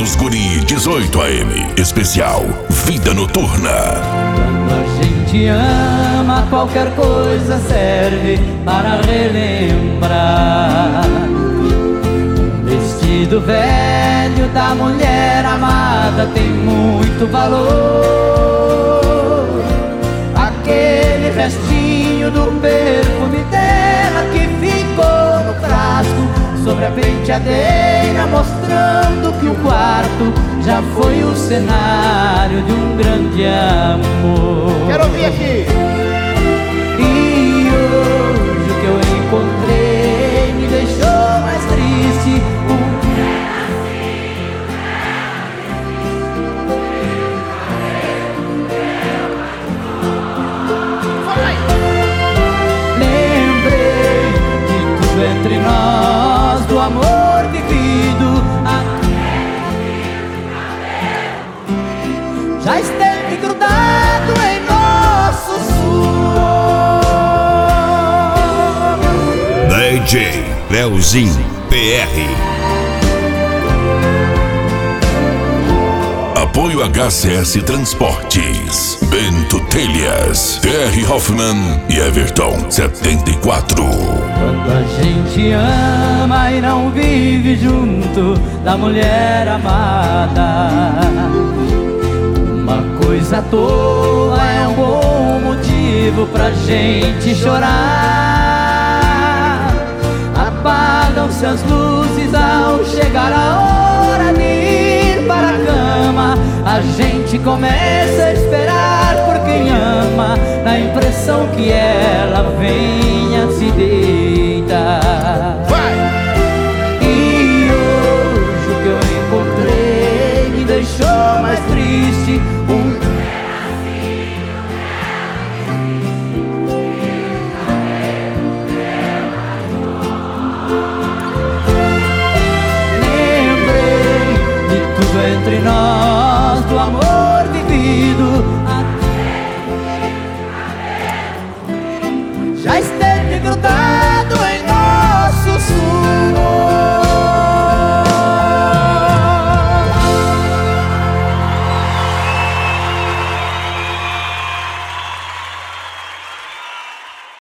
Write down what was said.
dos Guri 18 AM. Especial Vida Noturna. Quando a gente ama, qualquer coisa serve para relembrar. Um vestido velho da mulher amada tem muito valor. Aquele restinho do perfume dela que ficou no frasco sobre a penteadeira, mostrando que o quarto já foi o cenário de um grande amor. Quero ouvir aqui. E hoje o que eu encontrei me deixou mais triste. Lembrei de tudo entre nós, do amor vivido. Já esteve grudado em nosso suor. DJ Leozinho PR. Apoio HCS Transportes, Bento Telhas, TR Hoffman e Everton 74. Quando a gente ama e não vive junto da mulher amada, uma coisa à toa é um bom motivo pra gente chorar. Apagam-se as luzes ao chegar a hora de ir para a cama. A gente começa a esperar por quem ama, na impressão que